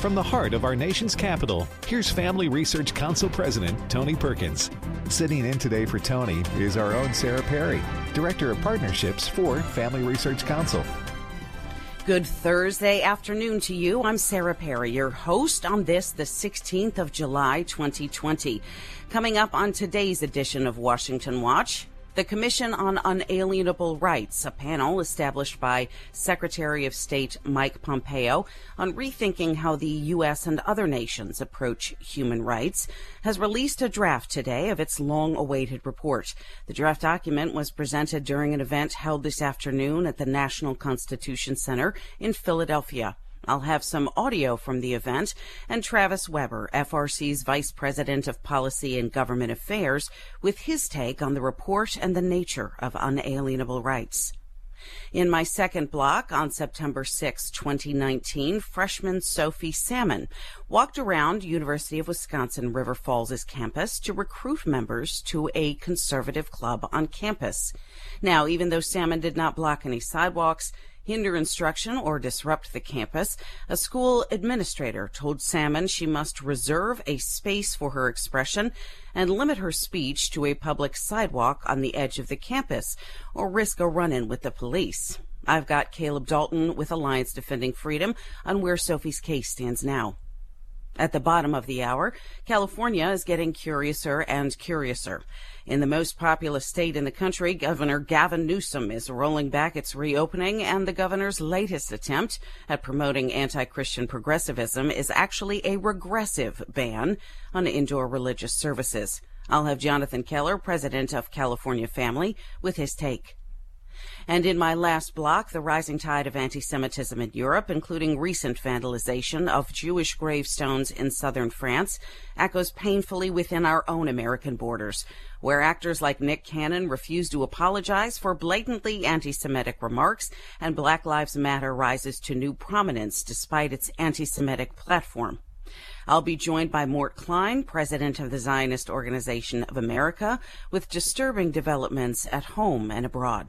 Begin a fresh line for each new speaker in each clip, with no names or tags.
from the heart of our nation's capital, here's Family Research Council President Tony Perkins. Sitting in today for Tony is our own Sarah Perry, Director of Partnerships for Family Research Council.
Good Thursday afternoon to you. I'm Sarah Perry, your host on this, the 16th of July, 2020. Coming up on today's edition of Washington Watch, the Commission on Unalienable Rights, a panel established by Secretary of State Mike Pompeo on rethinking how the U.S. and other nations approach human rights, has released a draft today of its long-awaited report. The draft document was presented during an event held this afternoon at the National Constitution Center in Philadelphia. I'll have some audio from the event, and Travis Weber, FRC's Vice President of Policy and Government Affairs, with his take on the report and the nature of unalienable rights. In my second block, on September 6, 2019, freshman Sophie Salmon walked around University of Wisconsin River Falls' campus to recruit members to a conservative club on campus. Now, even though Salmon did not block any sidewalks, hinder instruction, or disrupt the campus, a school administrator told Salmon she must reserve a space for her expression and limit her speech to a public sidewalk on the edge of the campus, or risk a run-in with the police. I've got Caleb Dalton with Alliance Defending Freedom on where Sophie's case stands now. At the bottom of the hour, California is getting curiouser and curiouser. In the most populous state in the country, Governor Gavin Newsom is rolling back its reopening, and the governor's latest attempt at promoting anti-Christian progressivism is actually a regressive ban on indoor religious services. I'll have Jonathan Keller, president of California Family, with his take. And in my last block, the rising tide of anti-Semitism in Europe, including recent vandalization of Jewish gravestones in southern France, echoes painfully within our own American borders, where actors like Nick Cannon refuse to apologize for blatantly anti-Semitic remarks, and Black Lives Matter rises to new prominence despite its anti-Semitic platform. I'll be joined by Mort Klein, president of the Zionist Organization of America, with disturbing developments at home and abroad.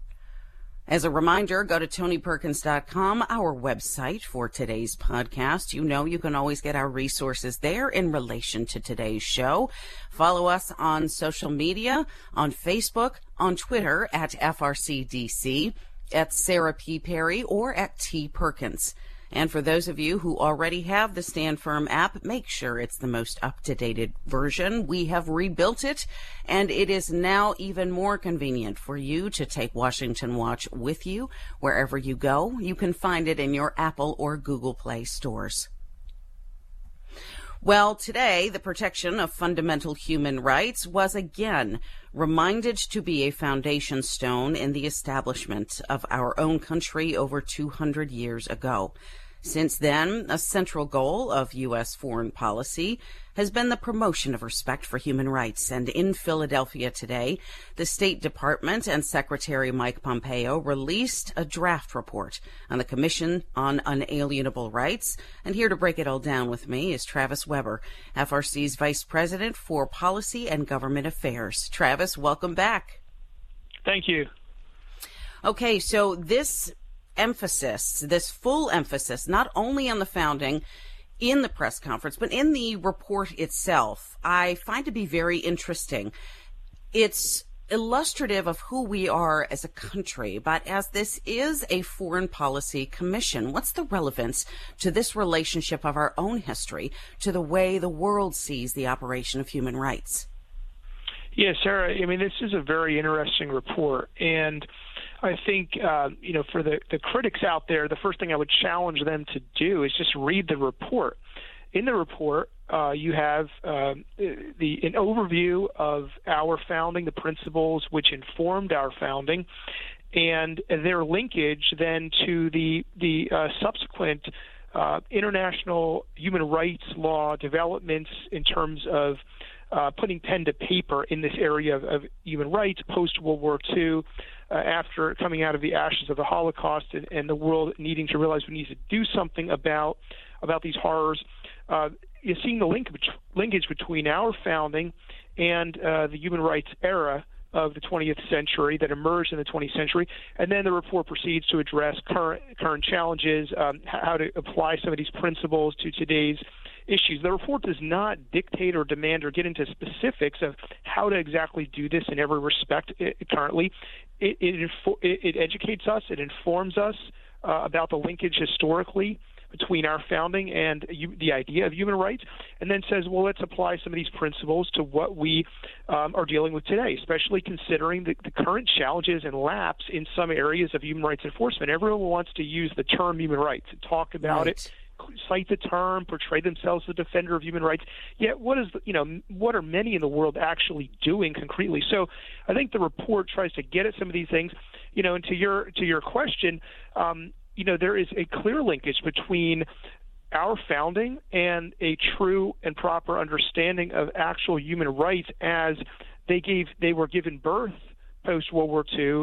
As a reminder, go to TonyPerkins.com, our website for today's podcast. You know you can always get our resources there in relation to today's show. Follow us on social media, on Facebook, on Twitter at FRCDC, at Sarah P. Perry, or at T. Perkins. And for those of you who already have the Stand Firm app, make sure it's the most up-to-date version. We have rebuilt it, and it is now even more convenient for you to take Washington Watch with you wherever you go. You can find it in your Apple or Google Play stores. Well, today, the protection of fundamental human rights was again reminded to be a foundation stone in the establishment of our own country over 200 years ago. Since then, a central goal of U.S. foreign policy has been the promotion of respect for human rights. And in Philadelphia today, the State Department and Secretary Mike Pompeo released a draft report on the Commission on Unalienable Rights. And here to break it all down with me is Travis Weber, FRC's Vice President for Policy and Government Affairs. Travis, welcome back.
Thank you.
Okay, so this full emphasis, not only on the founding in the press conference, but in the report itself, I find to be very interesting. It's illustrative of who we are as a country, but as this is a foreign policy commission, what's the relevance to this relationship of our own history to the way the world sees the operation of human rights?
Yeah, Sarah, I mean, this is a very interesting report, and I think, for the critics out there, the first thing I would challenge them to do is just read the report. In the report, you have an overview of our founding, the principles which informed our founding, and their linkage then to the subsequent international human rights law developments in terms of putting pen to paper in this area of human rights post-World War II, after coming out of the ashes of the Holocaust and the world needing to realize we need to do something about these horrors. You're seeing the linkage between our founding and the human rights era of the 20th century that emerged in the 20th century, and then the report proceeds to address current challenges, how to apply some of these principles to today's issues. The report does not dictate or demand or get into specifics of how to exactly do this in every respect currently. It educates us, it informs us about the linkage historically between our founding and the idea of human rights, and then says, well, let's apply some of these principles to what we are dealing with today, especially considering the current challenges and lapse in some areas of human rights enforcement. Everyone wants to use the term human rights and talk about it, cite the term, portray themselves as a defender of human rights. Yet, what are many in the world actually doing concretely? So, I think the report tries to get at some of these things. And to your question, there is a clear linkage between our founding and a true and proper understanding of actual human rights as they were given birth post-World War II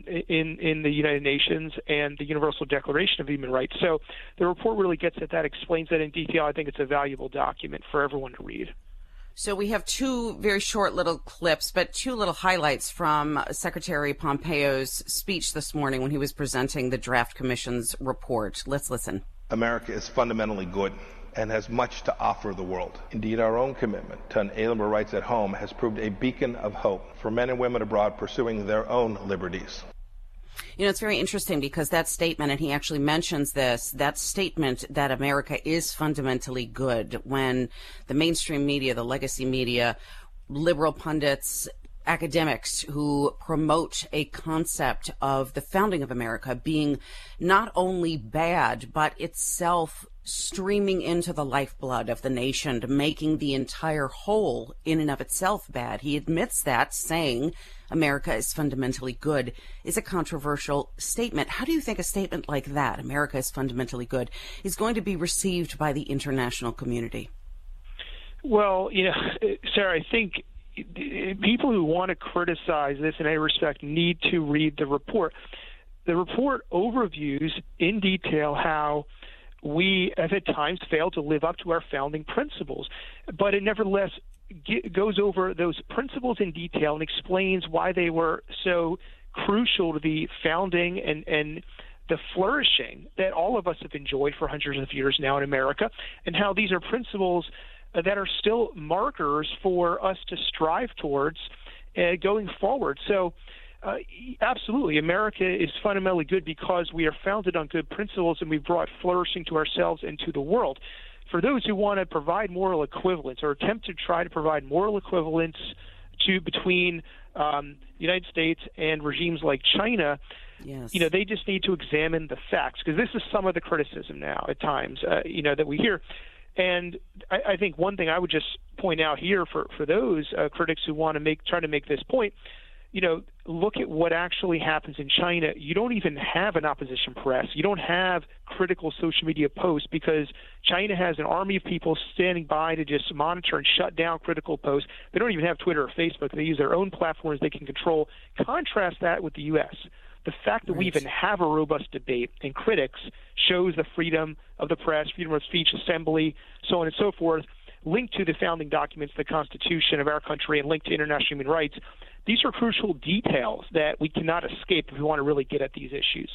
in the United Nations and the Universal Declaration of Human Rights. So the report really gets at that, explains that in detail. I think it's a valuable document for everyone to read.
So we have two very short little clips, but two little highlights from Secretary Pompeo's speech this morning when he was presenting the draft commission's report. Let's listen.
America is fundamentally good and has much to offer the world. Indeed, our own commitment to unalienable rights at home has proved a beacon of hope for men and women abroad pursuing their own liberties.
It's very interesting because that statement, and he actually mentions this, that statement that America is fundamentally good, when the mainstream media, the legacy media, liberal pundits, academics who promote a concept of the founding of America being not only bad, but itself streaming into the lifeblood of the nation, making the entire whole in and of itself bad. He admits that, saying America is fundamentally good, is a controversial statement. How do you think a statement like that, America is fundamentally good, is going to be received by the international community?
Well, Sarah, I think people who want to criticize this in any respect need to read the report. The report overviews in detail how we have at times failed to live up to our founding principles, but it nevertheless goes over those principles in detail and explains why they were so crucial to the founding and the flourishing that all of us have enjoyed for hundreds of years now in America, and how these are principles that are still markers for us to strive towards going forward. So absolutely, America is fundamentally good because we are founded on good principles and we've brought flourishing to ourselves and to the world. For those who want to provide moral equivalence or attempt to try to provide moral equivalence between the United States and regimes like China,
yes,
they just need to examine the facts, because this is some of the criticism now at times, that we hear. And I think one thing I would just point out here for those critics who want to try to make this point, look at what actually happens in China. You don't even have an opposition press. You don't have critical social media posts because China has an army of people standing by to just monitor and shut down critical posts. They don't even have Twitter or Facebook. They use their own platforms they can control. Contrast that with the U.S. The fact that we even have a robust debate and critics shows the freedom of the press, freedom of speech, assembly, so on and so forth, linked to the founding documents, the Constitution of our country, and linked to international human rights. These are crucial details that we cannot escape if we want to really get at these issues.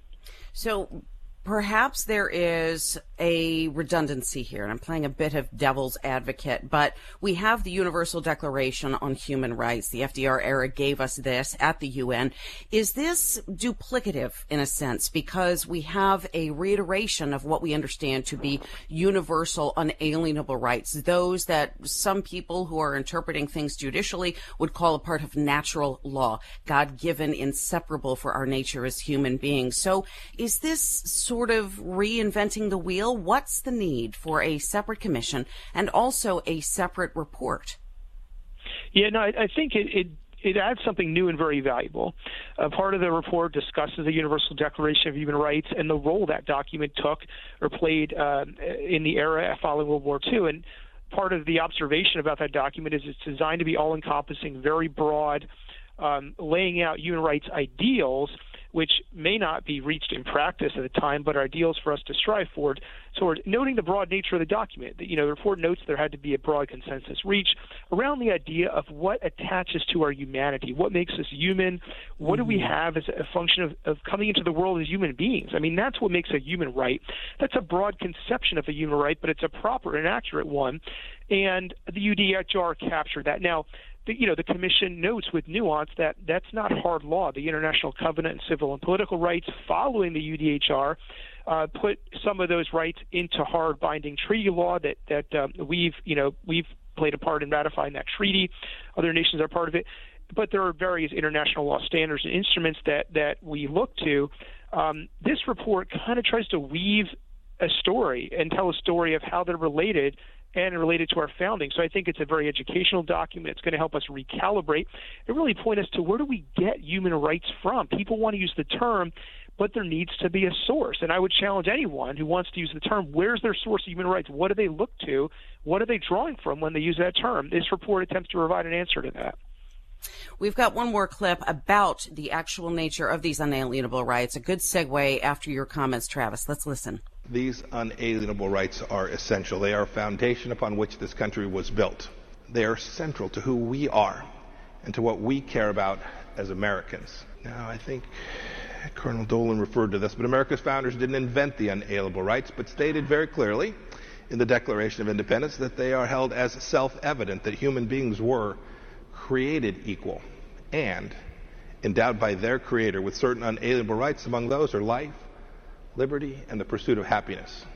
So perhaps there is a redundancy here, and I'm playing a bit of devil's advocate, but we have the Universal Declaration on Human Rights. The FDR era gave us this at the UN. Is this duplicative in a sense because we have a reiteration of what we understand to be universal unalienable rights, those that some people who are interpreting things judicially would call a part of natural law, God-given, inseparable for our nature as human beings. So is this sort of reinventing the wheel? What's the need for a separate commission and also a separate report?
Yeah, no, I think it adds something new and very valuable. Part of the report discusses the Universal Declaration of Human Rights and the role that document took or played in the era following World War II. And part of the observation about that document is it's designed to be all-encompassing, very broad, laying out human rights ideals which may not be reached in practice at the time, but are ideals for us to strive for. So noting the broad nature of the document, the report notes there had to be a broad consensus reached around the idea of what attaches to our humanity, what makes us human, what do we have as a function of coming into the world as human beings. I mean, that's what makes a human right. That's a broad conception of a human right, but it's a proper and accurate one, and the UDHR captured that. Now, the Commission notes with nuance that that's not hard law. The International Covenant on Civil and Political Rights following the UDHR put some of those rights into hard binding treaty law that we've played a part in ratifying that treaty. Other nations are part of it. But there are various international law standards and instruments that we look to. This report kind of tries to weave a story and tell a story of how they're related and related to our founding. So I think it's a very educational document. It's going to help us recalibrate and really point us to where do we get human rights from. People want to use the term, but there needs to be a source. And I would challenge anyone who wants to use the term, where's their source of human rights? What do they look to? What are they drawing from when they use that term? This report attempts to provide an answer to that.
We've got one more clip about the actual nature of these unalienable rights. A good segue after your comments, Travis. Let's listen.
These unalienable rights are essential. They are a foundation upon which this country was built. They are central to who we are and to what we care about as Americans. Now, I think Colonel Dolan referred to this, but America's founders didn't invent the unalienable rights, but stated very clearly in the Declaration of Independence that they are held as self-evident that human beings were created equal and endowed by their Creator with certain unalienable rights. Among those are life, liberty, and the pursuit of happiness.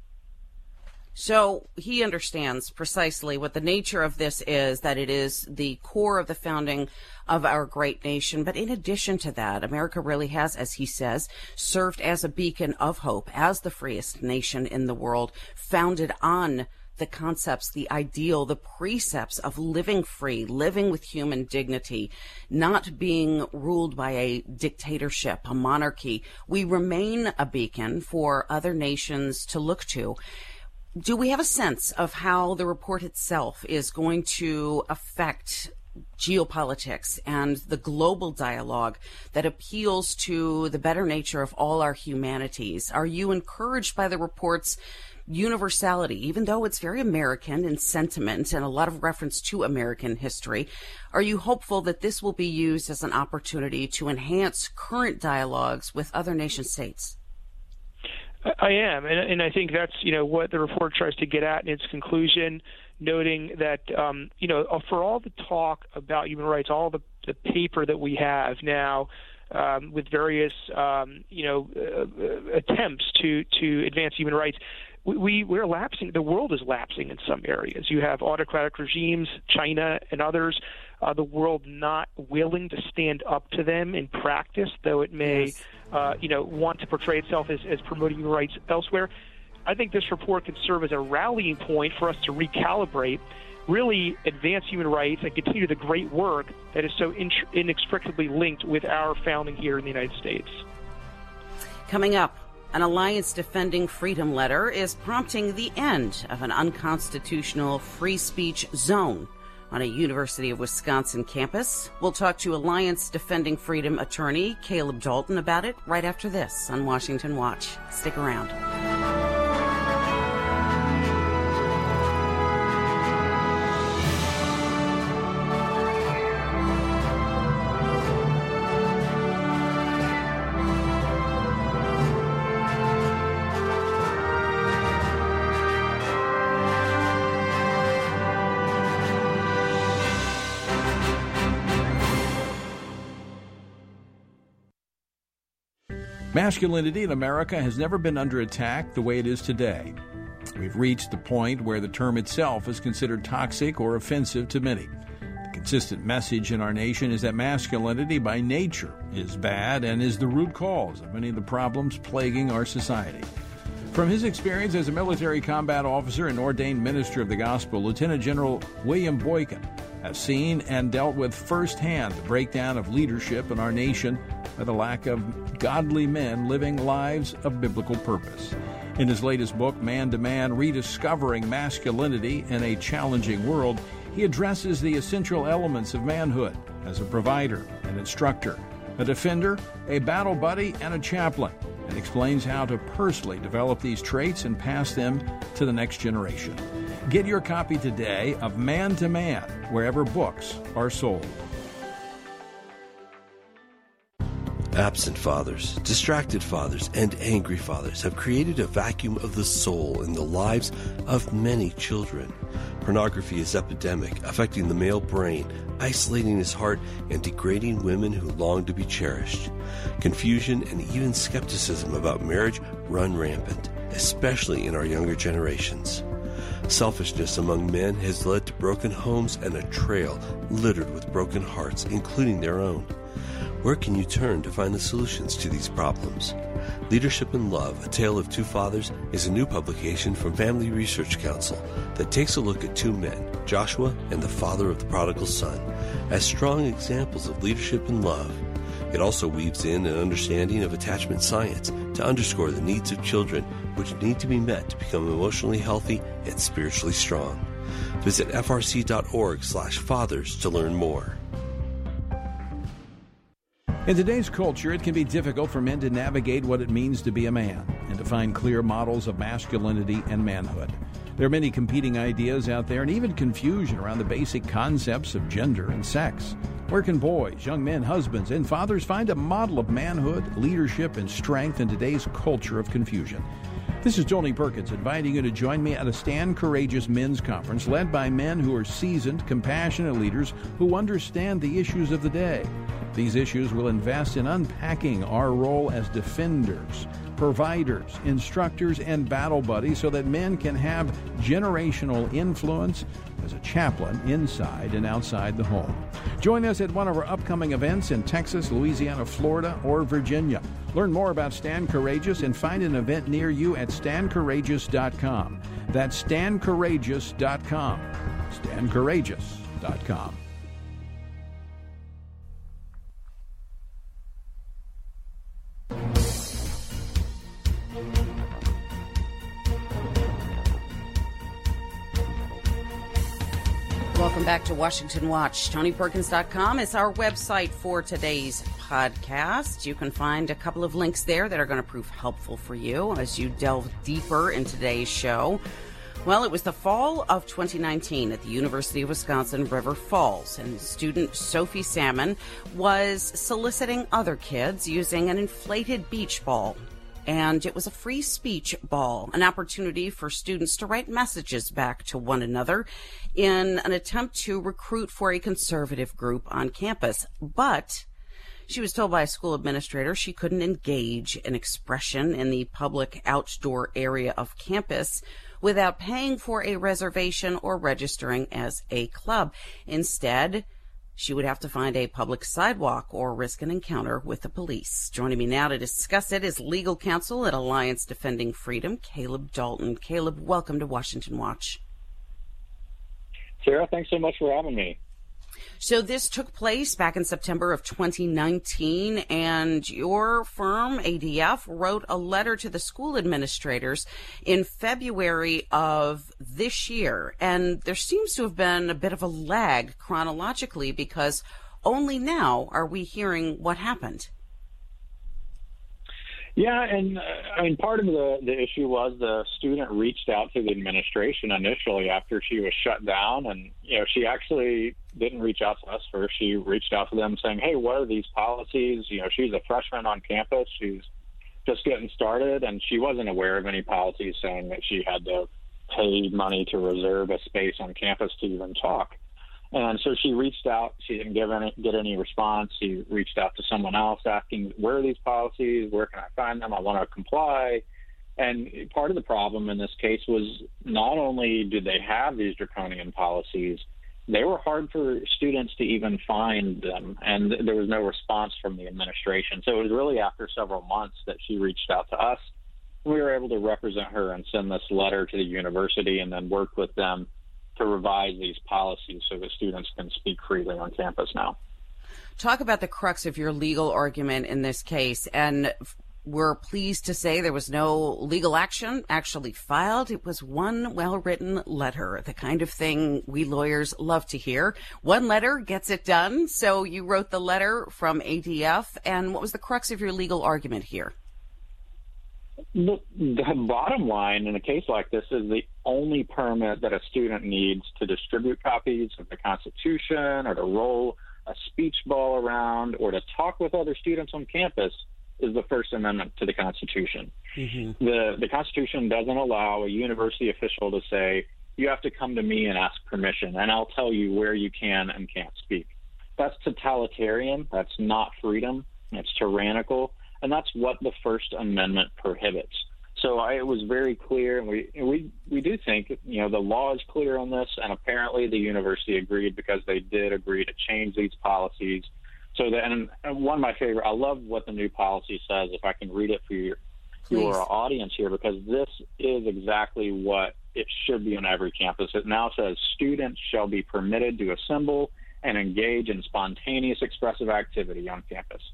So he understands precisely what the nature of this is, that it is the core of the founding of our great nation. But in addition to that, America really has, as he says, served as a beacon of hope, as the freest nation in the world, founded on the concepts, the ideal, the precepts of living free, living with human dignity, not being ruled by a dictatorship, a monarchy. We remain a beacon for other nations to look to. Do we have a sense of how the report itself is going to affect geopolitics and the global dialogue that appeals to the better nature of all our humanities? Are you encouraged by the report's universality, even though it's very American in sentiment and a lot of reference to American history? Are you hopeful that this will be used as an opportunity to enhance current dialogues with other nation states?
I am, and I think that's what the report tries to get at in its conclusion, noting that for all the talk about human rights, all the paper that we have now with various attempts to advance human rights, we're lapsing. The world is lapsing in some areas. You have autocratic regimes, China and others, the world not willing to stand up to them in practice, though it may, want to portray itself as promoting human rights elsewhere. I think this report can serve as a rallying point for us to recalibrate, really advance human rights, and continue the great work that is so inextricably linked with our founding here in the United States.
Coming up, an Alliance Defending Freedom letter is prompting the end of an unconstitutional free speech zone on a University of Wisconsin campus. We'll talk to Alliance Defending Freedom attorney Caleb Dalton about it right after this on Washington Watch. Stick around.
Masculinity in America has never been under attack the way it is today. We've reached the point where the term itself is considered toxic or offensive to many. The consistent message in our nation is that masculinity by nature is bad and is the root cause of many of the problems plaguing our society. From his experience as a military combat officer and ordained minister of the gospel, Lieutenant General William Boykin has seen and dealt with firsthand the breakdown of leadership in our nation by the lack of godly men living lives of biblical purpose. In his latest book, Man to Man, Rediscovering Masculinity in a Challenging World, he addresses the essential elements of manhood as a provider, an instructor, a defender, a battle buddy, and a chaplain, and explains how to personally develop these traits and pass them to the next generation. Get your copy today of Man to Man, wherever books are sold.
Absent fathers, distracted fathers, and angry fathers have created a vacuum of the soul in the lives of many children. Pornography is epidemic, affecting the male brain, isolating his heart, and degrading women who long to be cherished. Confusion and even skepticism about marriage run rampant, especially in our younger generations. Selfishness among men has led to broken homes and a trail littered with broken hearts, including their own. Where can you turn to find the solutions to these problems? Leadership in Love, A Tale of Two Fathers is a new publication from Family Research Council that takes a look at two men, Joshua and the father of the prodigal son, as strong examples of leadership in love. It also weaves in an understanding of attachment science to underscore the needs of children which need to be met to become emotionally healthy and spiritually strong. Visit frc.org/fathers to learn more.
In today's culture, it can be difficult for men to navigate what it means to be a man and to find clear models of masculinity and manhood. There are many competing ideas out there and even confusion around the basic concepts of gender and sex. Where can boys, young men, husbands, and fathers find a model of manhood, leadership, and strength in today's culture of confusion? This is Tony Perkins inviting you to join me at a Stand Courageous Men's Conference led by men who are seasoned, compassionate leaders who understand the issues of the day. These issues will invest in unpacking our role as defenders, providers, instructors, and battle buddies so that men can have generational influence as a chaplain inside and outside the home. Join us at one of our upcoming events in Texas, Louisiana, Florida, or Virginia. Learn more about Stand Courageous and find an event near you at standcourageous.com. That's standcourageous.com. Standcourageous.com.
Welcome back to Washington Watch. TonyPerkins.com is our website for today's podcast. You can find a couple of links there that are going to prove helpful for you as you delve deeper in today's show. Well, it was the fall of 2019 at the University of Wisconsin River Falls, and student Sophie Salmon was soliciting other kids using an inflated beach ball. And it was a free speech ball, an opportunity for students to write messages back to one another in an attempt to recruit for a conservative group on campus. But she was told by a school administrator she couldn't engage in expression in the public outdoor area of campus without paying for a reservation or registering as a club. Instead, she would have to find a public sidewalk or risk an encounter with the police. Joining me now to discuss it is legal counsel at Alliance Defending Freedom, Caleb Dalton. Caleb, welcome to Washington Watch.
Sarah, thanks so much for having me.
So this took place back in September of 2019, and your firm, ADF, wrote a letter to the school administrators in February of this year. And there seems to have been a bit of a lag chronologically because only now are we hearing what happened.
Yeah, and I mean, part of the issue was the student reached out to the administration initially after she was shut down, and she actually didn't reach out to us first. She reached out to them saying, "Hey, what are these policies?" She's a freshman on campus; she's just getting started, and she wasn't aware of any policies saying that she had to pay money to reserve a space on campus to even talk. And so she reached out. She didn't get any response. She reached out to someone else asking, where are these policies? Where can I find them? I want to comply. And part of the problem in this case was not only did they have these draconian policies, they were hard for students to even find them, and there was no response from the administration. So it was really after several months that she reached out to us. We were able to represent her and send this letter to the university and then work with them to revise these policies so that students can speak freely on campus now.
Talk about the crux of your legal argument in this case. And we're pleased to say there was no legal action actually filed. It was one well-written letter, the kind of thing we lawyers love to hear. One letter gets it done. So you wrote the letter from ADF, and what was the crux of your legal argument here?
The bottom line in a case like this is the only permit that a student needs to distribute copies of the Constitution or to roll a speech ball around or to talk with other students on campus is the First Amendment to the Constitution. Mm-hmm. The Constitution doesn't allow a university official to say, you have to come to me and ask permission, and I'll tell you where you can and can't speak. That's totalitarian. That's not freedom. It's tyrannical. And that's what the First Amendment prohibits. So it was very clear, and we do think, the law is clear on this, and apparently the university agreed because they did agree to change these policies. So that, and one of my favorite, I love what the new policy says, if I can read it for your audience here, because this is exactly what it should be on every campus. It now says students shall be permitted to assemble and engage in spontaneous expressive activity on campus.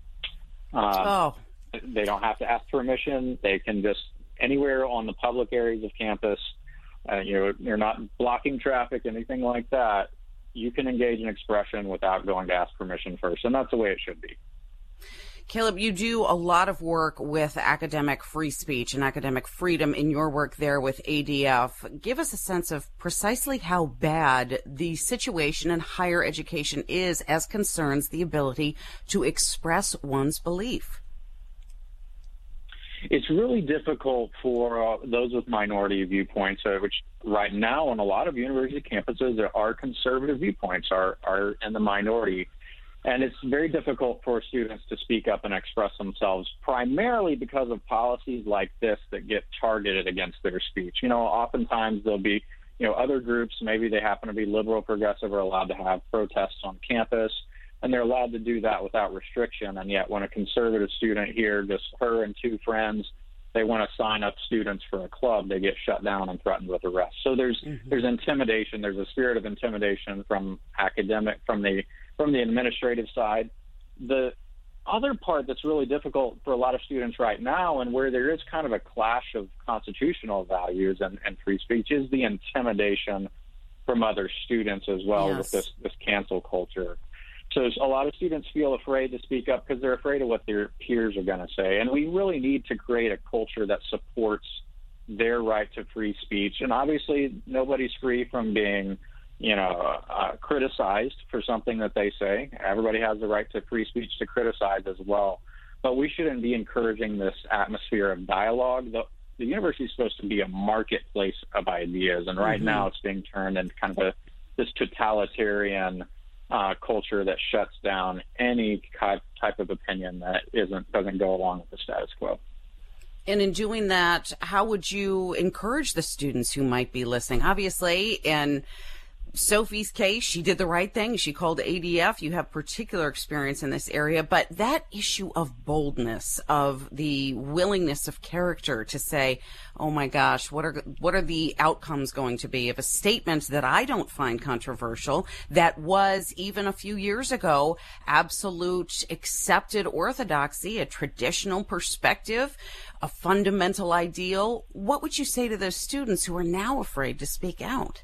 They don't have to ask permission. They can just anywhere on the public areas of campus. You're not blocking traffic, anything like that. You can engage in expression without going to ask permission first, and that's the way it should be.
Caleb, you do a lot of work with academic free speech and academic freedom in your work there with ADF. Give us a sense of precisely how bad the situation in higher education is as concerns the ability to express one's belief.
It's really difficult for those with minority viewpoints, which right now on a lot of university campuses, there are conservative viewpoints are in the minority. And it's very difficult for students to speak up and express themselves, primarily because of policies like this that get targeted against their speech. Oftentimes there'll be, other groups, maybe they happen to be liberal, progressive, are allowed to have protests on campus, and they're allowed to do that without restriction. And yet when a conservative student here, just her and two friends, they want to sign up students for a club, they get shut down and threatened with arrest. So there's intimidation. There's a spirit of intimidation from the administrative side. The other part that's really difficult for a lot of students right now, and where there is kind of a clash of constitutional values and free speech, is the intimidation from other students as well. Yes. With this cancel culture. So a lot of students feel afraid to speak up because they're afraid of what their peers are going to say. And we really need to create a culture that supports their right to free speech. And obviously, nobody's free from being, criticized for something that they say. Everybody has the right to free speech to criticize as well. But we shouldn't be encouraging this atmosphere of dialogue. The university is supposed to be a marketplace of ideas. And right now it's being turned into kind of this totalitarian culture that shuts down any type of opinion that doesn't go along with the status quo.
And in doing that, how would you encourage the students who might be listening? Obviously, in Sophie's case, she did the right thing. She called ADF. You have particular experience in this area, but that issue of boldness, of the willingness of character to say, oh my gosh, what are the outcomes going to be of a statement that I don't find controversial, that was even a few years ago absolute accepted orthodoxy, a traditional perspective, a fundamental ideal? What would you say to those students who are now afraid to speak out?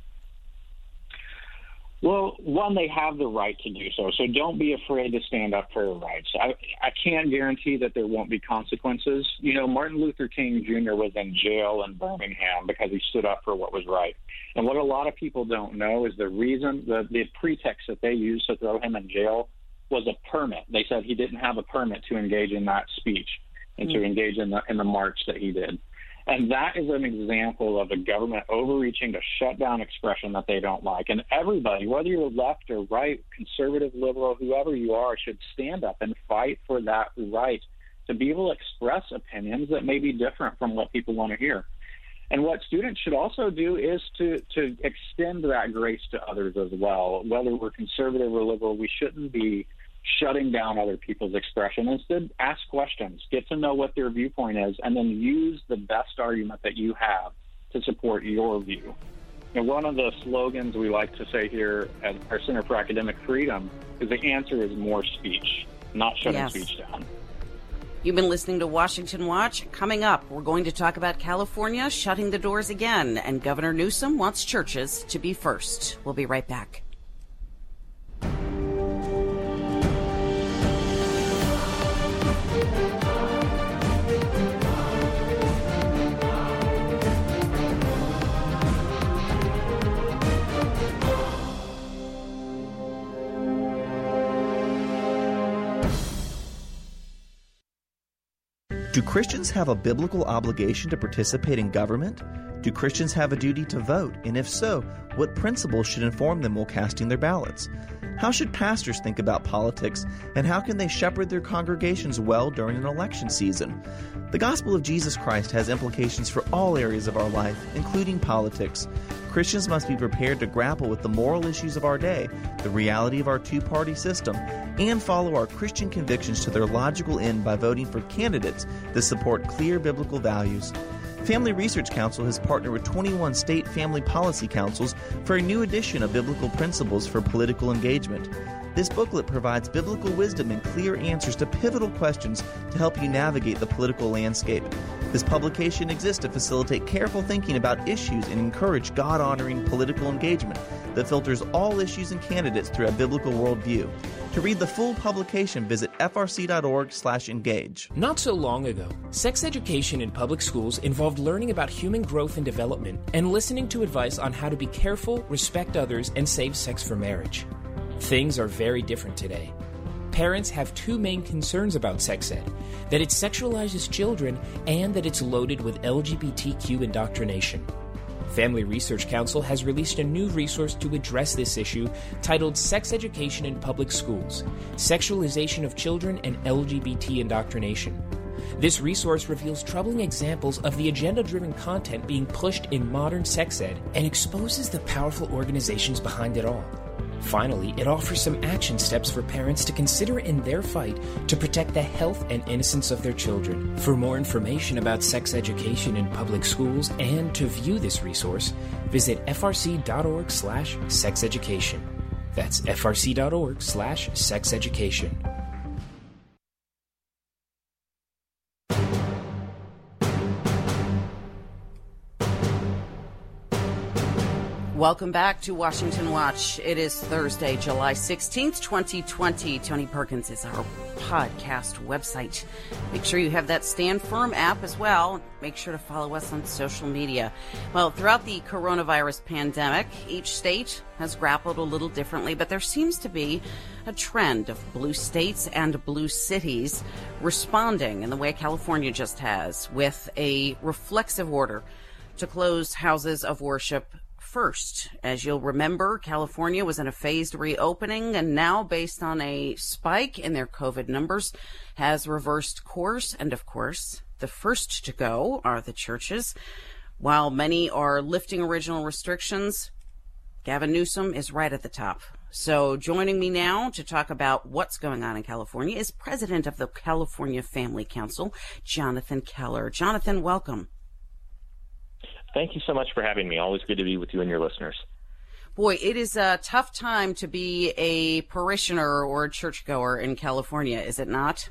Well, one, they have the right to do so. So don't be afraid to stand up for your rights. I can't guarantee that there won't be consequences. Martin Luther King Jr. was in jail in Birmingham because he stood up for what was right. And what a lot of people don't know is the reason, the pretext that they used to throw him in jail was a permit. They said he didn't have a permit to engage in that speech and to engage in the march that he did. And that is an example of the government overreaching to shut down expression that they don't like. And everybody, whether you're left or right, conservative, liberal, whoever you are, should stand up and fight for that right to be able to express opinions that may be different from what people want to hear. And what students should also do is to extend that grace to others as well. Whether we're conservative or liberal, we shouldn't be shutting down other people's expression. Instead, ask questions, get to know what their viewpoint is, and then use the best argument that you have to support your view. And one of the slogans we like to say here at our Center for Academic Freedom is the answer is more speech, not shutting speech down.
You've been listening to Washington Watch. Coming up, we're going to talk about California shutting the doors again, and Governor Newsom wants churches to be first. We'll be right back.
Do Christians have a biblical obligation to participate in government? Do Christians have a duty to vote? And if so, what principles should inform them while casting their ballots? How should pastors think about politics, and how can they shepherd their congregations well during an election season? The gospel of Jesus Christ has implications for all areas of our life, including politics. Christians must be prepared to grapple with the moral issues of our day, the reality of our two-party system, and follow our Christian convictions to their logical end by voting for candidates that support clear biblical values. Family Research Council has partnered with 21 state family policy councils for a new edition of Biblical Principles for Political Engagement. This booklet provides biblical wisdom and clear answers to pivotal questions to help you navigate the political landscape. This publication exists to facilitate careful thinking about issues and encourage God-honoring political engagement that filters all issues and candidates through a biblical worldview. To read the full publication, visit frc.org/engage.
Not so long ago, sex education in public schools involved learning about human growth and development and listening to advice on how to be careful, respect others, and save sex for marriage. Things are very different today. Parents have two main concerns about sex ed: that it sexualizes children and that it's loaded with LGBTQ indoctrination. Family Research Council has released a new resource to address this issue titled Sex Education in Public Schools: Sexualization of Children and LGBT Indoctrination. This resource reveals troubling examples of the agenda-driven content being pushed in modern sex ed and exposes the powerful organizations behind it all. Finally, it offers some action steps for parents to consider in their fight to protect the health and innocence of their children. For more information about sex education in public schools and to view this resource, visit frc.org/sexeducation. That's frc.org/sexeducation.
Welcome back to Washington Watch. It is Thursday, July 16th, 2020. Tony Perkins is our podcast website. Make sure you have that Stand Firm app as well. Make sure to follow us on social media. Well, throughout the coronavirus pandemic, each state has grappled a little differently, but there seems to be a trend of blue states and blue cities responding in the way California just has, with a reflexive order to close houses of worship first. As you'll remember, California was in a phased reopening and now, based on a spike in their COVID numbers, has reversed course. And of course, the first to go are the churches. While many are lifting original restrictions, Gavin Newsom is right at the top. So joining me now to talk about what's going on in California is President of the California Family Council, Jonathan Keller. Jonathan, welcome.
Thank you so much for having me. Always good to be with you and your listeners.
Boy, it is a tough time to be a parishioner or a churchgoer in California, is it not?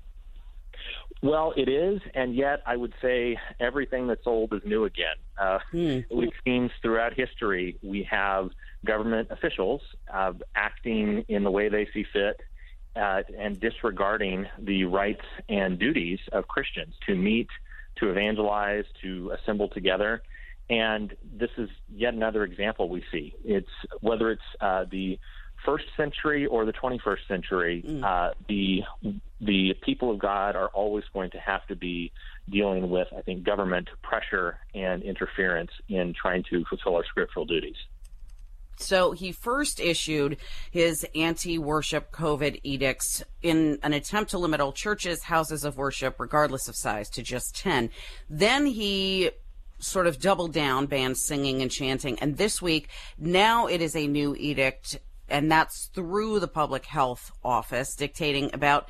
Well, it is, and yet I would say everything that's old is new again. We've seen throughout history, we have government officials acting in the way they see fit and disregarding the rights and duties of Christians to meet, to evangelize, to assemble together. And this is yet another example we see. It's whether it's the first century or the 21st century, the people of God are always going to have to be dealing with, I think, government pressure and interference in trying to fulfill our scriptural duties.
So he first issued his anti-worship COVID edicts in an attempt to limit all churches, houses of worship, regardless of size, to just 10. Then he sort of doubled down, banned singing and chanting. And this week, now it is a new edict, and that's through the Public Health Office, dictating about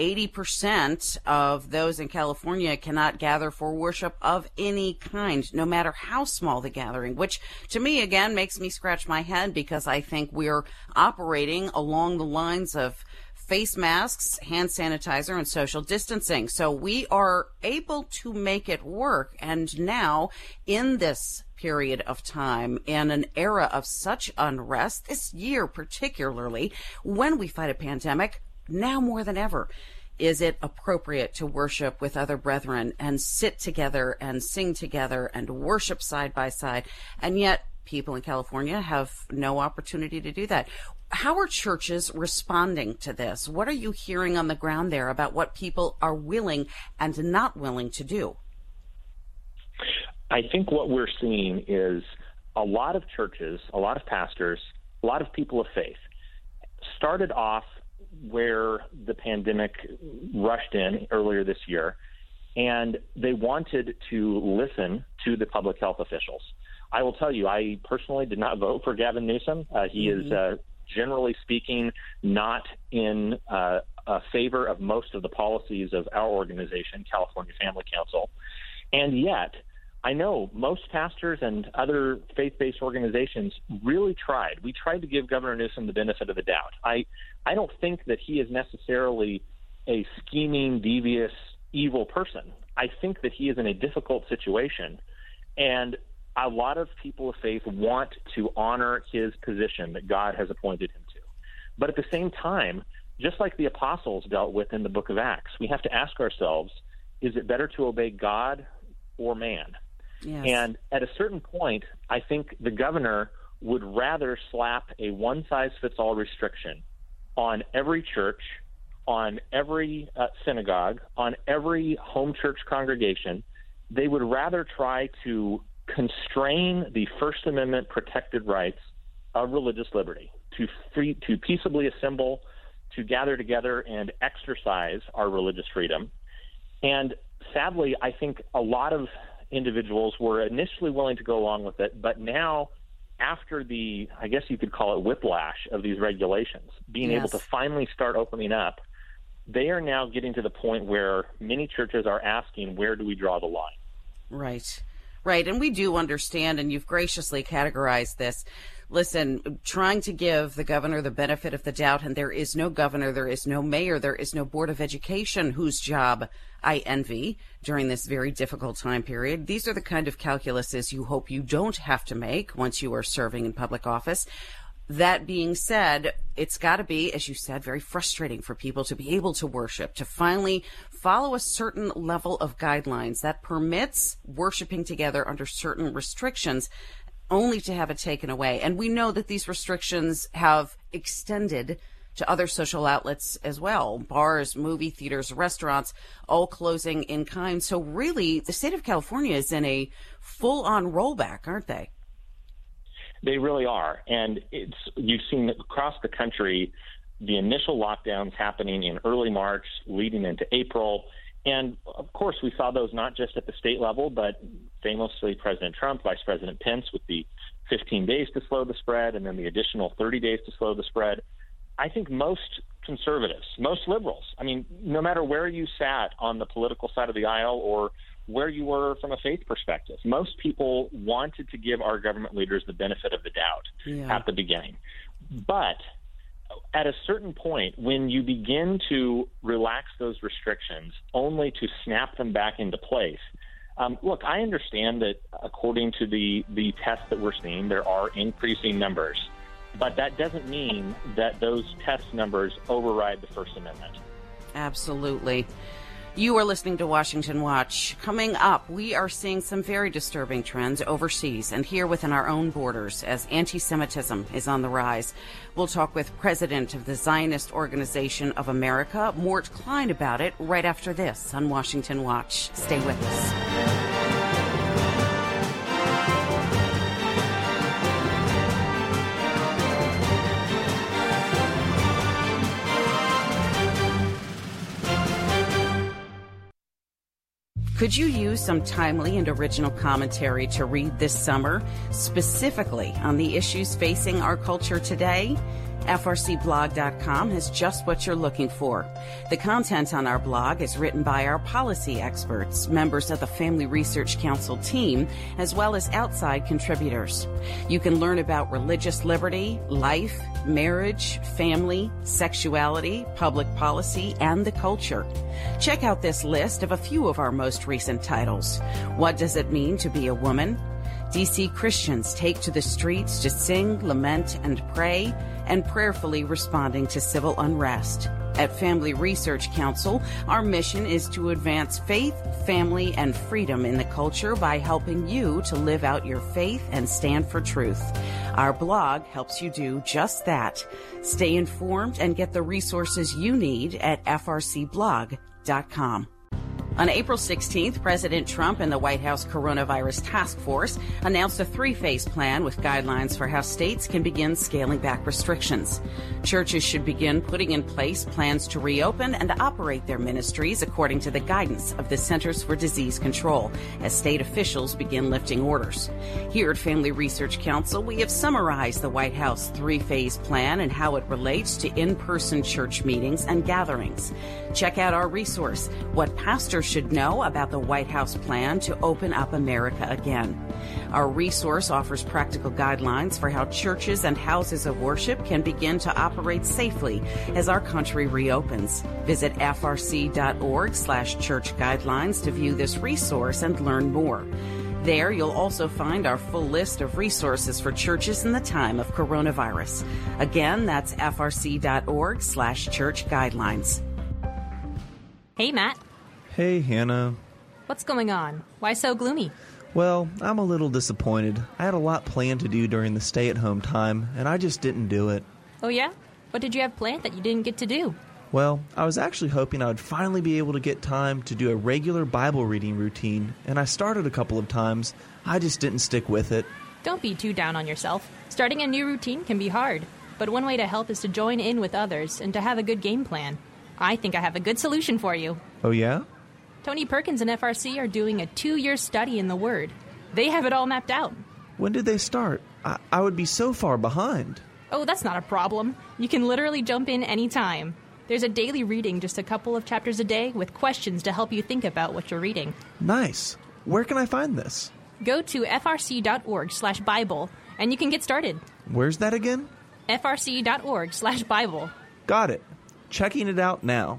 80% of those in California cannot gather for worship of any kind, no matter how small the gathering, which to me, again, makes me scratch my head, because I think we're operating along the lines of face masks, hand sanitizer, and social distancing. So we are able to make it work. And now, in this period of time, in an era of such unrest, this year particularly, when we fight a pandemic, now more than ever, is it appropriate to worship with other brethren and sit together and sing together and worship side by side? And yet, people in California have no opportunity to do that. How are churches responding to this? What are you hearing on the ground there about what people are willing and not willing to do?
I think what we're seeing is a lot of churches, a lot of pastors, a lot of people of faith started off where the pandemic rushed in earlier this year, and they wanted to listen to the public health officials. I will tell you, I personally did not vote for Gavin Newsom. He is, generally speaking, not in favor of most of the policies of our organization, California Family Council. And yet, I know most pastors and other faith-based organizations really tried. We tried to give Governor Newsom the benefit of the doubt. I don't think that he is necessarily a scheming, devious, evil person. I think that he is in a difficult situation, and a lot of people of faith want to honor his position that God has appointed him to. But at the same time, just like the apostles dealt with in the book of Acts, we have to ask ourselves, is it better to obey God or man? Yes. And at a certain point, I think the governor would rather slap a one-size-fits-all restriction on every church, on every synagogue, on every home church congregation. They would rather try to constrain the First Amendment protected rights of religious liberty, to peaceably assemble, to gather together and exercise our religious freedom. And sadly, I think a lot of individuals were initially willing to go along with it, but now, after the, I guess you could call it whiplash of these regulations, being able to finally start opening up, they are now getting to the point where many churches are asking, where do we draw the line?
Right. Right, and we do understand, and you've graciously categorized this. Listen, trying to give the governor the benefit of the doubt, and there is no governor, there is no mayor, there is no board of education whose job I envy during this very difficult time period. These are the kind of calculuses you hope you don't have to make once you are serving in public office. That being said, it's got to be, as you said, very frustrating for people to be able to worship, to finally follow a certain level of guidelines that permits worshiping together under certain restrictions, only to have it taken away. And we know that these restrictions have extended to other social outlets as well. Bars, movie theaters, restaurants, all closing in kind. So really, the state of California is in a full-on rollback, aren't they?
They really are. And you've seen across the country the initial lockdowns happening in early March, leading into April. And, of course, we saw those not just at the state level, but famously President Trump, Vice President Pence with the 15 days to slow the spread and then the additional 30 days to slow the spread. I think most conservatives, most liberals, I mean, no matter where you sat on the political side of the aisle or where you were from a faith perspective, most people wanted to give our government leaders the benefit of the doubt at the beginning. But at a certain point, when you begin to relax those restrictions only to snap them back into place, look, I understand that according to the tests that we're seeing, there are increasing numbers, but that doesn't mean that those test numbers override the First Amendment.
Absolutely. You are listening to Washington Watch. Coming up, we are seeing some very disturbing trends overseas and here within our own borders as anti-Semitism is on the rise. We'll talk with President of the Zionist Organization of America, Mort Klein, about it right after this on Washington Watch. Stay with us. Could you use some timely and original commentary to read this summer, specifically on the issues facing our culture today? FRCblog.com has just what you're looking for. The content on our blog is written by our policy experts, members of the Family Research Council team, as well as outside contributors. You can learn about religious liberty, life, marriage, family, sexuality, public policy, and the culture. Check out this list of a few of our most recent titles. What does it mean to be a woman? DC Christians take to the streets to sing, lament, and pray, and prayerfully responding to civil unrest. At Family Research Council, our mission is to advance faith, family, and freedom in the culture by helping you to live out your faith and stand for truth. Our blog helps you do just that. Stay informed and get the resources you need at frcblog.com. On April 16th, President Trump and the White House Coronavirus Task Force announced a three-phase plan with guidelines for how states can begin scaling back restrictions. Churches should begin putting in place plans to reopen and operate their ministries according to the guidance of the Centers for Disease Control as state officials begin lifting orders. Here at Family Research Council, we have summarized the White House three-phase plan and how it relates to in-person church meetings and gatherings. Check out our resource, What Pastors Should Know About the White House Plan to Open Up America Again. Our resource offers practical guidelines for how churches and houses of worship can begin to operate safely as our country reopens. Visit frc.org/church guidelines to view this resource and learn more. There, you'll also find our full list of resources for churches in the time of coronavirus. Again, that's frc.org/church guidelines.
Hey, Matt.
Hey, Hannah.
What's going on? Why so gloomy?
Well, I'm a little disappointed. I had a lot planned to do during the stay-at-home time, and I just didn't do it.
Oh, yeah? What did you have planned that you didn't get to do?
Well, I was actually hoping I would finally be able to get time to do a regular Bible reading routine, and I started a couple of times. I just didn't stick with it.
Don't be too down on yourself. Starting a new routine can be hard, but one way to help is to join in with others and to have a good game plan. I think I have a good solution for you.
Oh, yeah?
Tony Perkins and FRC are doing a 2-year study in the Word. They have it all mapped out.
When did they start? I would be so far behind.
Oh, that's not a problem. You can literally jump in anytime. There's a daily reading, just a couple of chapters a day, with questions to help you think about what you're reading.
Nice. Where can I find this?
Go to frc.org/Bible, and you can get started.
Where's that again?
frc.org/Bible.
Got it. Checking it out now.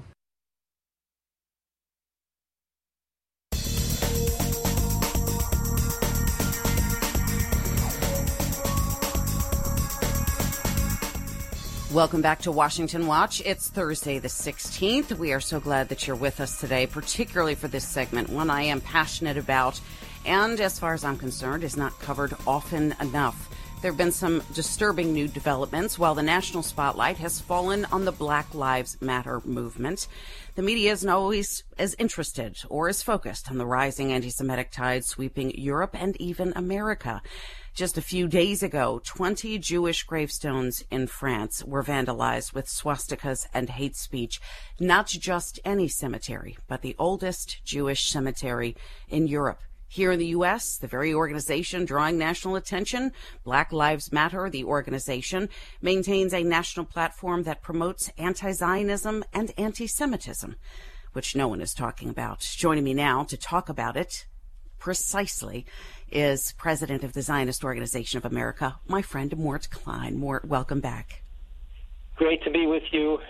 Welcome back to Washington Watch. It's Thursday the 16th. We are so glad that you're with us today, particularly for this segment, one I am passionate about and, as far as I'm concerned, is not covered often enough. There have been some disturbing new developments while the national spotlight has fallen on the Black Lives Matter movement. The media isn't always as interested or as focused on the rising anti-Semitic tide sweeping Europe and even America. Just a few days ago, 20 Jewish gravestones in France were vandalized with swastikas and hate speech. Not just any cemetery, but the oldest Jewish cemetery in Europe. Here in the U.S., the very organization drawing national attention, Black Lives Matter, the organization, maintains a national platform that promotes anti-Zionism and anti-Semitism, which no one is talking about. Joining me now to talk about it precisely is President of the Zionist Organization of America, my friend Mort Klein. Mort, welcome back.
Great to be with you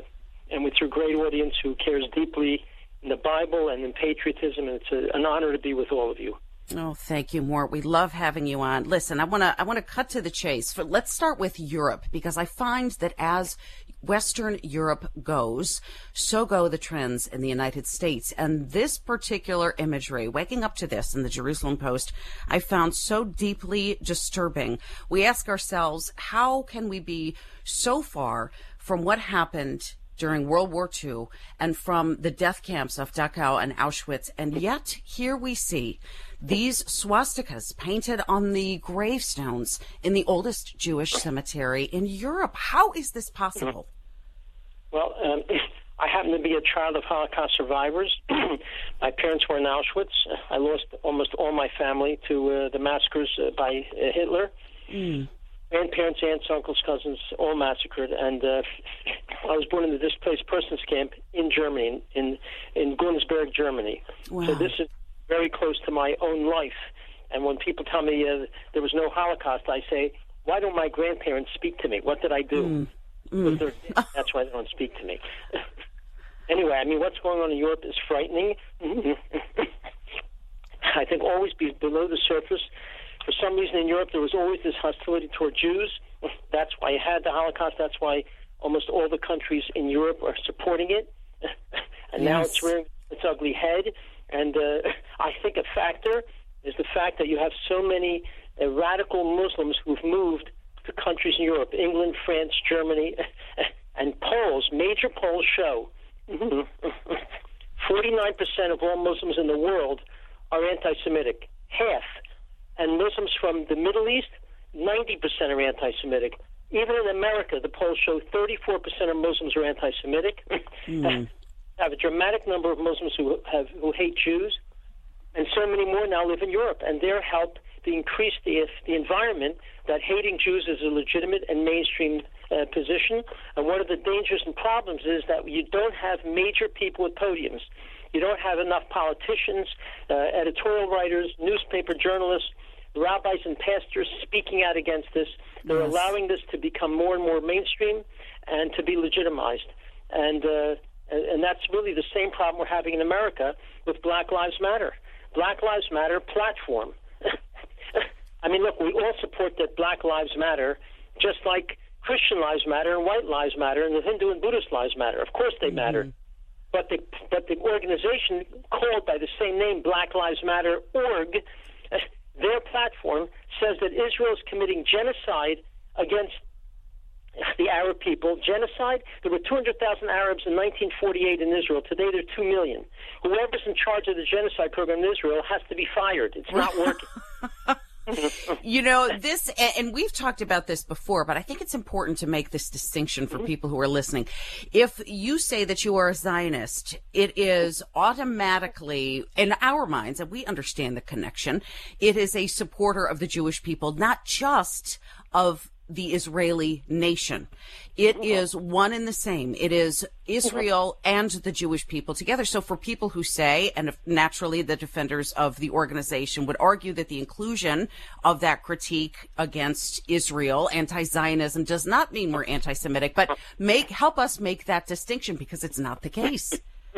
and with your great audience who cares deeply in the Bible and in patriotism, and it's an honor to be with all of you.
Oh, thank you, Mort. We love having you on. Listen, I want to cut to the chase. Let's start with Europe, because I find that as Western Europe goes, so go the trends in the United States. And this particular imagery, waking up to this in the Jerusalem Post, I found so deeply disturbing. We ask ourselves, how can we be so far from what happened during World War II and from the death camps of Dachau and Auschwitz, and yet here we see these swastikas painted on the gravestones in the oldest Jewish cemetery in Europe. How is this possible?
Well, I happen to be a child of Holocaust survivors. My parents were in Auschwitz. I lost almost all my family to the massacres by Hitler. grandparents, aunts, uncles, cousins, all massacred. And I was born in the displaced persons camp in Germany, in Gunzburg, Germany.
Wow.
So this is very close to my own life. And when people tell me there was no Holocaust, I say, why don't my grandparents speak to me? What did I do? That's why they don't speak to me. Anyway, I mean, what's going on in Europe is frightening. I think always be below the surface. For some reason in Europe, there was always this hostility toward Jews. That's why you had the Holocaust. That's why almost all the countries in Europe are supporting it. And now it's rearing its ugly head. And I think a factor is the fact that you have so many radical Muslims who've moved to countries in Europe, England, France, Germany, and polls, major polls show 49% of all Muslims in the world are anti-Semitic, half. And Muslims from the Middle East, 90% are anti-Semitic. Even in America, the polls show 34% of Muslims are anti-Semitic. Have a dramatic number of Muslims who hate Jews, and so many more now live in Europe, and their help to increase the environment that hating Jews is a legitimate and mainstream position. And one of the dangers and problems is that you don't have major people with podiums. You don't have enough politicians, editorial writers, newspaper journalists, rabbis and pastors speaking out against this. They're allowing this to become more and more mainstream and to be legitimized. And that's really the same problem we're having in America with Black Lives Matter. Black Lives Matter platform. I mean, look, we all support that Black Lives Matter, just like Christian lives matter and white lives matter and the Hindu and Buddhist lives matter. Of course they matter. But the organization called by the same name, Black Lives Matter org, their platform says that Israel is committing genocide against the Arab people. Genocide? There were 200,000 Arabs in 1948 in Israel. Today there are 2 million. Whoever's in charge of the genocide program in Israel has to be fired. It's not working.
You know, this, and we've talked about this before, but I think it's important to make this distinction for people who are listening. If you say that you are a Zionist, it is automatically, in our minds, and we understand the connection, it is a supporter of the Jewish people, not just of the Israeli nation. It is one and the same. It is Israel and the Jewish people together. So for people who say, and naturally the defenders of the organization would argue that the inclusion of that critique against Israel, anti-Zionism, does not mean we're anti-Semitic, but help us make that distinction, because it's not the case.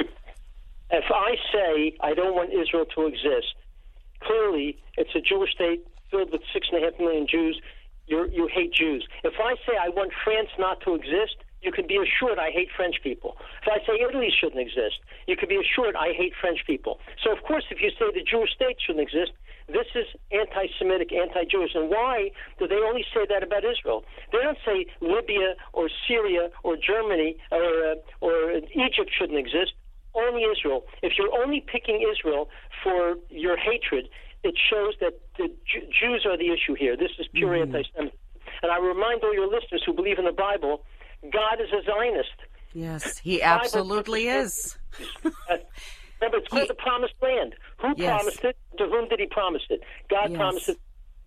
If I say I don't want Israel to exist, clearly it's a Jewish state filled with 6.5 million Jews. You hate Jews. If I say I want France not to exist, you can be assured I hate French people. If I say Italy shouldn't exist, you can be assured I hate French people. So, of course, if you say the Jewish state shouldn't exist, this is anti-Semitic, anti-Jewish. And why do they only say that about Israel? They don't say Libya or Syria or Germany or Egypt shouldn't exist. Only Israel. If you're only picking Israel for your hatred, it shows that the Jews are the issue here. This is pure anti-Semitism. And I remind all your listeners who believe in the Bible, God is a Zionist.
Yes, he absolutely is.
Remember, it's called the Promised Land. Who promised it? To whom did he promise it? God promised it.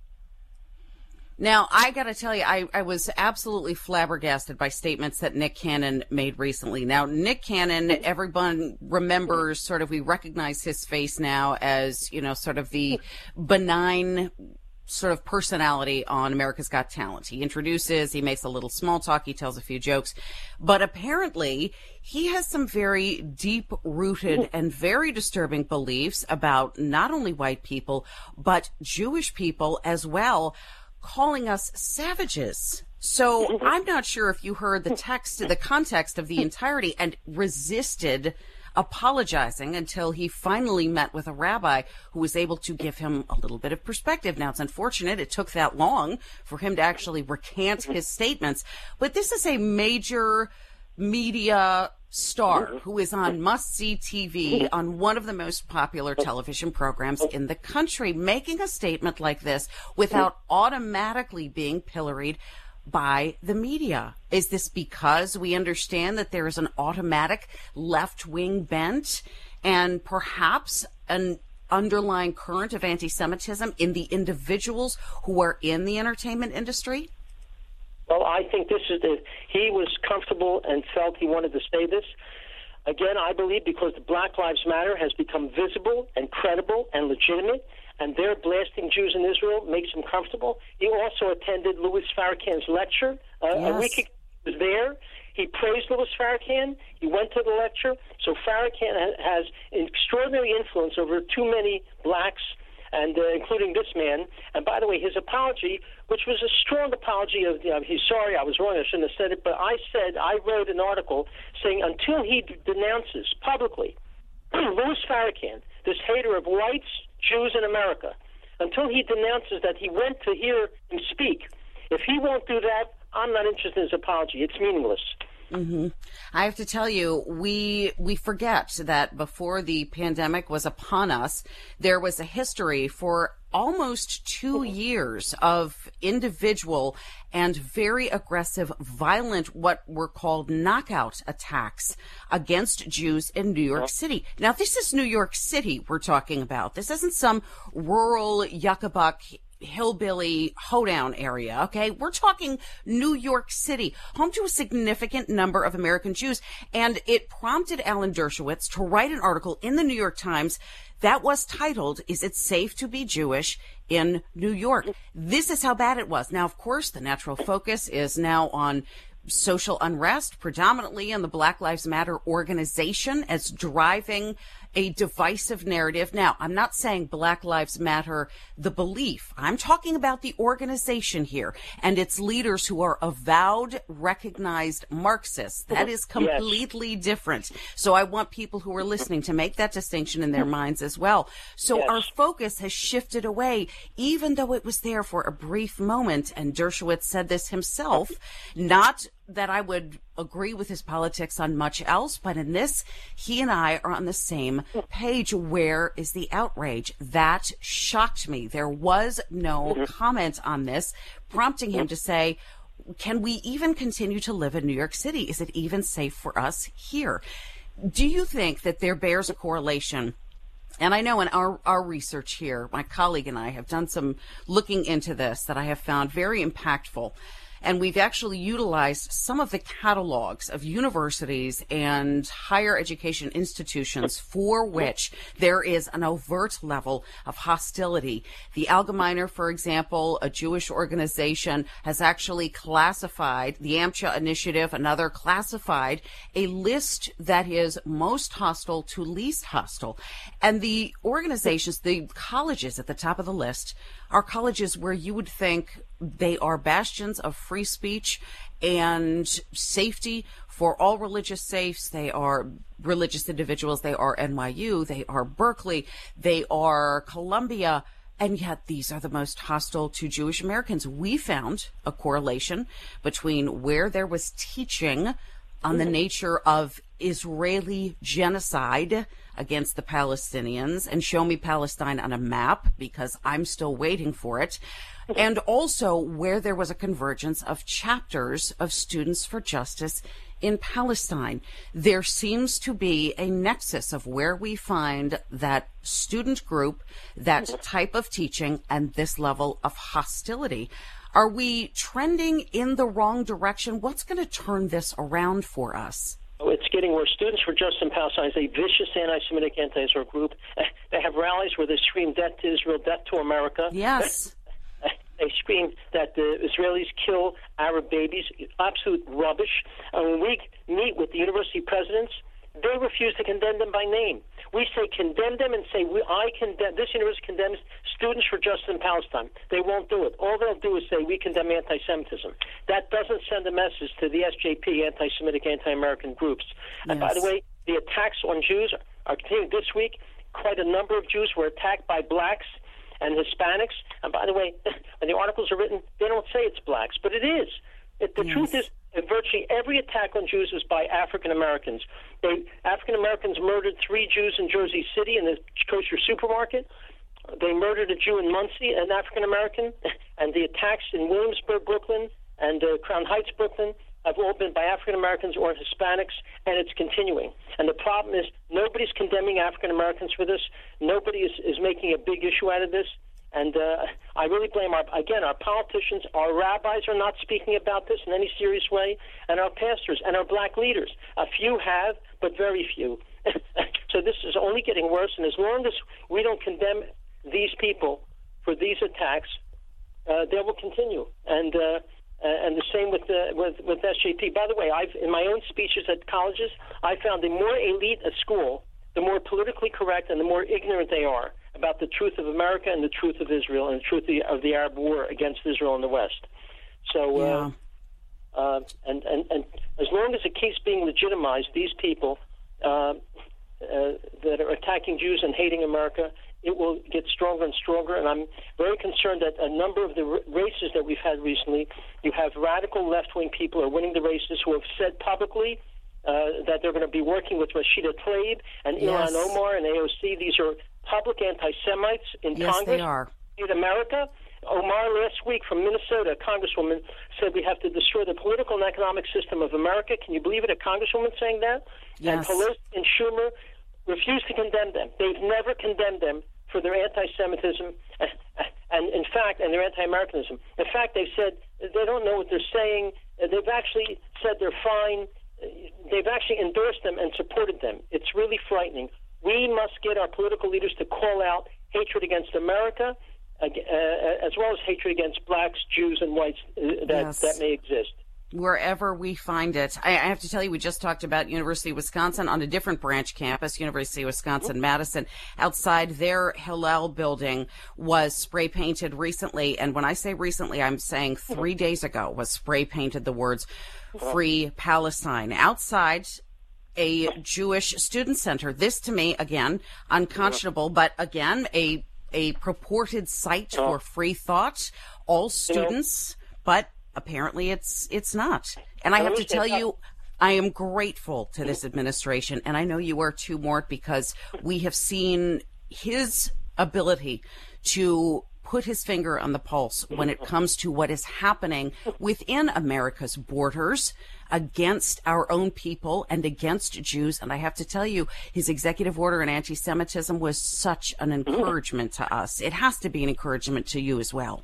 Now, I got to tell you, I was absolutely flabbergasted by statements that Nick Cannon made recently. Now, Nick Cannon, everyone remembers, we recognize his face now as, sort of the benign sort of personality on America's Got Talent. He introduces, he makes a little small talk, he tells a few jokes, but apparently he has some very deep-rooted and very disturbing beliefs about not only white people, but Jewish people as well, calling us savages. So I'm not sure if you heard the context of the entirety, and resisted apologizing until he finally met with a rabbi who was able to give him a little bit of perspective. Now, it's unfortunate it took that long for him to actually recant his statements, but this is a major media star who is on must-see TV on one of the most popular television programs in the country, making a statement like this without automatically being pilloried by the media. Is this because we understand that there is an automatic left-wing bent and perhaps an underlying current of anti-Semitism in the individuals who are in the entertainment industry?
Well, I think he was comfortable and felt he wanted to say this. Again, I believe because the Black Lives Matter has become visible and credible and legitimate, and their blasting Jews in Israel makes him comfortable. He also attended Louis Farrakhan's lecture a week ago. He was there. He praised Louis Farrakhan. He went to the lecture. So Farrakhan has extraordinary influence over too many blacks, and including this man. And by the way, his apology, which was a strong apology of, he's sorry, I was wrong, I shouldn't have said it, but I wrote an article saying until he denounces publicly Louis Farrakhan, this hater of whites, Jews in America, until he denounces that he went to hear him speak, if he won't do that, I'm not interested in his apology. It's meaningless.
Mm-hmm. I have to tell you, we forget that before the pandemic was upon us, there was a history for almost 2 years of individual and very aggressive, violent, what were called knockout attacks against Jews in New York City. Now, this is New York City we're talking about. This isn't some rural yuccabuck hillbilly hoedown area, okay? We're talking New York City, home to a significant number of American Jews. And it prompted Alan Dershowitz to write an article in the New York Times that was titled, "Is It Safe to Be Jewish in New York?" This is how bad it was. Now, of course, the natural focus is now on social unrest, predominantly in the Black Lives Matter organization, as driving a divisive narrative. Now, I'm not saying Black Lives Matter, the belief. I'm talking about the organization here and its leaders who are avowed, recognized Marxists. That is completely different. So I want people who are listening to make that distinction in their minds as well. So our focus has shifted away, even though it was there for a brief moment. And Dershowitz said this himself, not that I would agree with his politics on much else, but in this, he and I are on the same page. Where is the outrage? That shocked me. There was no comment on this, prompting him to say, can we even continue to live in New York City? Is it even safe for us here? Do you think that there bears a correlation? And I know in our research here, my colleague and I have done some looking into this that I have found very impactful. And we've actually utilized some of the catalogs of universities and higher education institutions for which there is an overt level of hostility. The Allgemeiner, for example, a Jewish organization, has actually classified, the AMCHA initiative, another, classified a list that is most hostile to least hostile. And the organizations, the colleges at the top of the list, are colleges where you would think they are bastions of free speech and safety for all religious safes. They are religious individuals. They are NYU. They are Berkeley. They are Columbia. And yet these are the most hostile to Jewish Americans. We found a correlation between where there was teaching on the nature of Israeli genocide against the Palestinians, and show me Palestine on a map, because I'm still waiting for it, and also where there was a convergence of chapters of Students for Justice in Palestine. There seems to be a nexus of where we find that student group, that type of teaching, and this level of hostility. Are we trending in the wrong direction? What's going to turn this around for us?
It's getting worse. Students for Justice in Palestine is a vicious anti-Semitic, anti-Israel group. They have rallies where they scream death to Israel, death to America.
Yes.
They scream that the Israelis kill Arab babies. Absolute rubbish. And when we meet with the university presidents, they refuse to condemn them by name. We say condemn them and say I condemn. This university condemns Students for Justice in Palestine. They won't do it. All they'll do is say we condemn anti-Semitism. That doesn't send a message to the SJP, anti-Semitic, anti-American groups. Yes. And by the way, the attacks on Jews are continuing this week. Quite a number of Jews were attacked by blacks and Hispanics. And by the way, when the articles are written, they don't say it's blacks, but it is. The truth is, virtually every attack on Jews is by African Americans. African Americans murdered 3 Jews in Jersey City in the kosher supermarket. They murdered a Jew in Muncie, an African American, and the attacks in Williamsburg, Brooklyn, and Crown Heights, Brooklyn, have all been by African Americans or Hispanics, and it's continuing. And the problem is nobody's condemning African Americans for this. Nobody is making a big issue out of this. And I really blame our politicians. Our rabbis are not speaking about this in any serious way, and our pastors and our black leaders. A few have, but very few. So this is only getting worse, and as long as we don't condemn these people for these attacks, they will continue. And the same with SJP. By the way, in my own speeches at colleges, I found the more elite a school, the more politically correct and the more ignorant they are about the truth of America and the truth of Israel and the truth of the Arab war against Israel in the West. So, and as long as it keeps being legitimized, these people that are attacking Jews and hating America, it will get stronger and stronger. And I'm very concerned that a number of the races that we've had recently, you have radical left-wing people who are winning the races who have said publicly that they're going to be working with Rashida Tlaib and Ilhan Omar and AOC. These are public anti-Semites in Congress.
They are.
In America, Omar last week from Minnesota, a congresswoman, said we have to destroy the political and economic system of America. Can you believe it? A congresswoman saying that?
Yes.
And Pelosi and Schumer refused to condemn them. They've never condemned them for their anti-Semitism and in fact, and their anti-Americanism. In fact, they've said they don't know what they're saying. They've actually said they're fine. They've actually endorsed them and supported them. It's really frightening. We must get our political leaders to call out hatred against America, as well as hatred against blacks, Jews, and whites that may exist.
Wherever we find it. I have to tell you, we just talked about University of Wisconsin on a different branch campus, University of Wisconsin-Madison. Outside their Hillel building was spray painted recently. And when I say recently, I'm saying 3 days ago was spray painted the words Free Palestine outside a Jewish student center. This to me, again, unconscionable, but again, a purported site for free thought, all students, but apparently it's not. And I have to tell you, I am grateful to this administration, and I know you are too, Mort, because we have seen his ability to put his finger on the pulse when it comes to what is happening within America's borders against our own people and against Jews. And I have to tell you, his executive order on anti-Semitism was such an encouragement to us. It has to be an encouragement to you as well.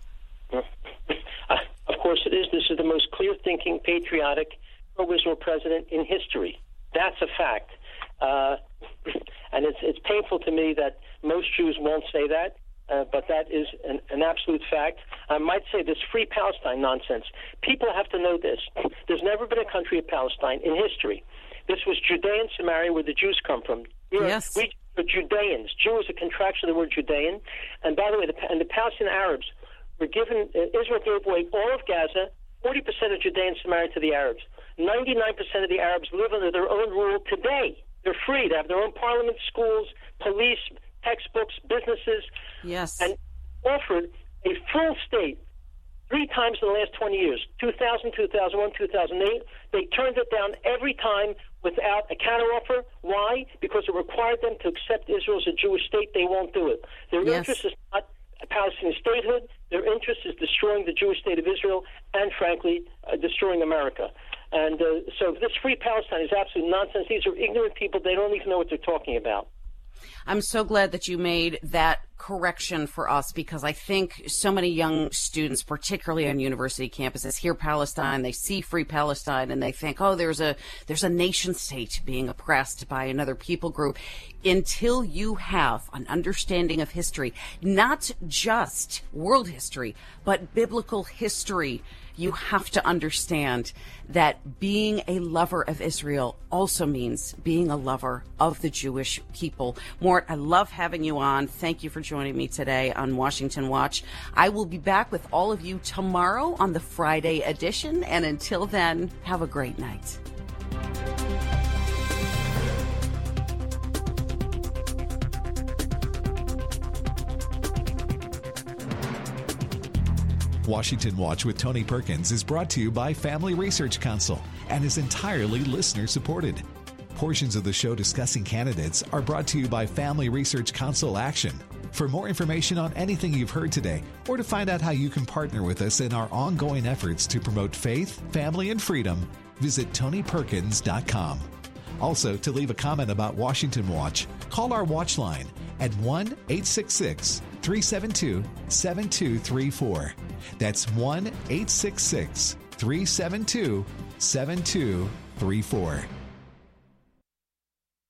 Of course it is. This is the most clear-thinking, patriotic, pro-Israel president in history. That's a fact. And it's painful to me that most Jews won't say that. But that is an absolute fact. I might say this Free Palestine nonsense. People have to know this. There's never been a country of Palestine in history. This was Judea and Samaria, where the Jews come from.
Yes.
We are Judeans. Jew is a contraction of the word Judean. And by the way, the Palestinian Arabs were given, Israel gave away all of Gaza, 40% of Judea and Samaria to the Arabs. 99% of the Arabs live under their own rule today. They're free. They have their own parliament, schools, police, textbooks, businesses, and offered a full state 3 times in the last 20 years, 2000, 2001, 2008. They turned it down every time without a counteroffer. Why? Because it required them to accept Israel as a Jewish state. They won't do it. Their interest is not a Palestinian statehood. Their interest is destroying the Jewish state of Israel and, frankly, destroying America. And so this Free Palestine is absolute nonsense. These are ignorant people. They don't even know what they're talking about.
I'm so glad that you made that correction for us, because I think so many young students, particularly on university campuses, hear Palestine, they see Free Palestine, and they think, oh, there's a nation state being oppressed by another people group. Until you have an understanding of history, not just world history, but biblical history, you have to understand that being a lover of Israel also means being a lover of the Jewish people. Mort, I love having you on. Thank you for joining me today on Washington Watch. I will be back with all of you tomorrow on the Friday edition. And until then, have a great night.
Washington Watch with Tony Perkins is brought to you by Family Research Council and is entirely listener-supported. Portions of the show discussing candidates are brought to you by Family Research Council Action. For more information on anything you've heard today, or to find out how you can partner with us in our ongoing efforts to promote faith, family, and freedom, visit TonyPerkins.com. Also, to leave a comment about Washington Watch, call our watch line at 1-866-372-7234. That's 1-866-372-7234.